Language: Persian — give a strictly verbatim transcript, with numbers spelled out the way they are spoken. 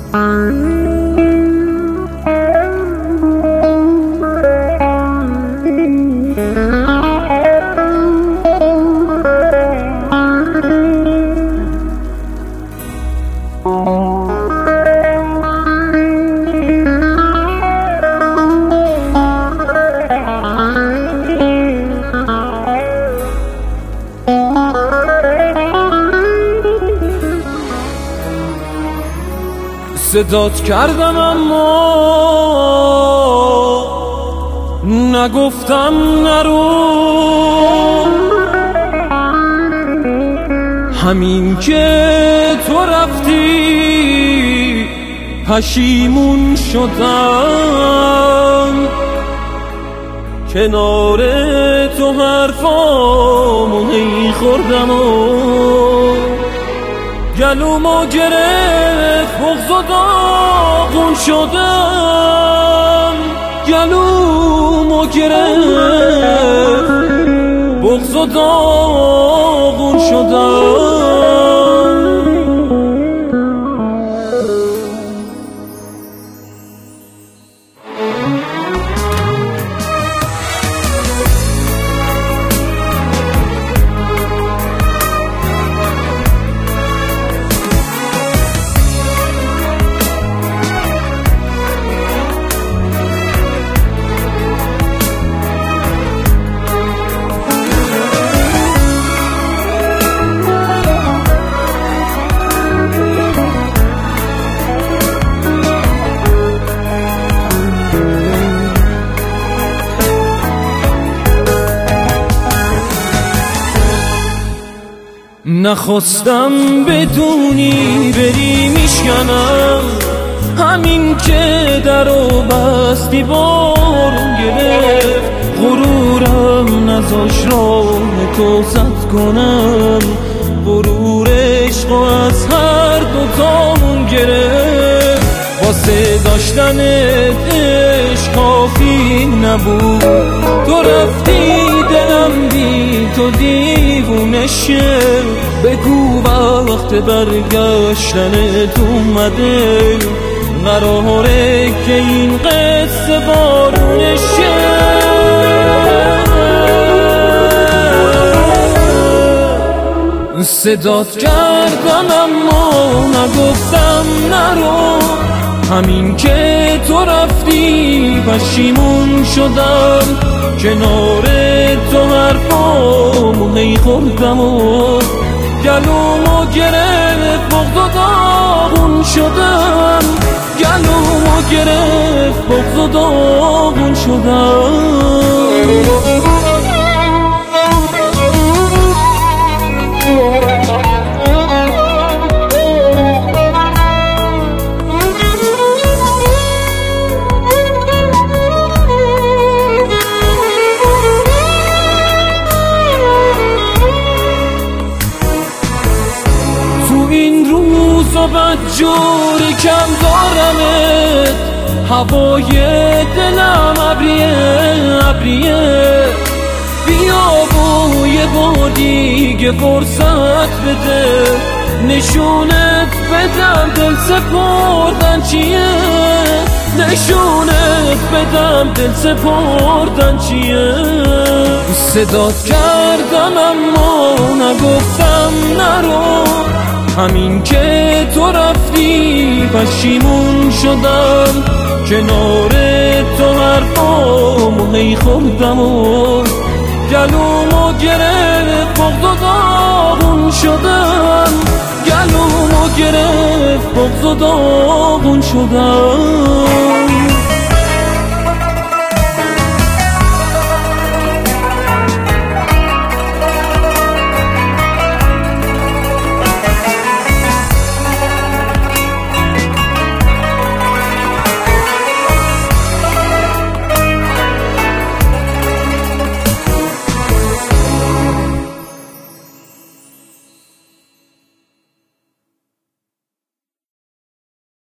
صدات کردم اما نگفتم نرو، همین که تو رفتی پشیمون شدم، کنار تو حرفامو هی خوردم و گلومو گرفت بغض و داغون شدم، گلومو گرفت بغض و داغون شدم. نخواستم بدونی بری میشکنم، همین که درو بستی بارون گرفت، غرورم نذاش راه تو سد کنم، غرور عشق از هر دوتامون گرفت، واسه داشتنت عشق کافی نبود، تو رفتی دلم بی تو دیوونه شه، بگو وقت برگشتنت اومده، قراره که این قصه بارونه شه. صدات کردم اما نگفتم نرو، همین که تو رفتی پشیمون شدم، کنار تو حرفامو هی خوردم و گلومو گرفت بغض و داغون شدم، گلومو گرفت بغض و داغون شدم. بدجور کم دارمت، هوای دلم ابریه ابریه، بیا و یه بار دیگه فرصت بده، نشونت بدم دل سپردن چیه، نشونت بدم دل سپردن چیه. صدات کردم اما نگفتم نرو، همین که تو رفتی پشیمون شدم، کنار تو حرفامو هی خوردم و گلومو گرفت بغض و داغون شدم، گلومو گرفت بغض و داغون شدم.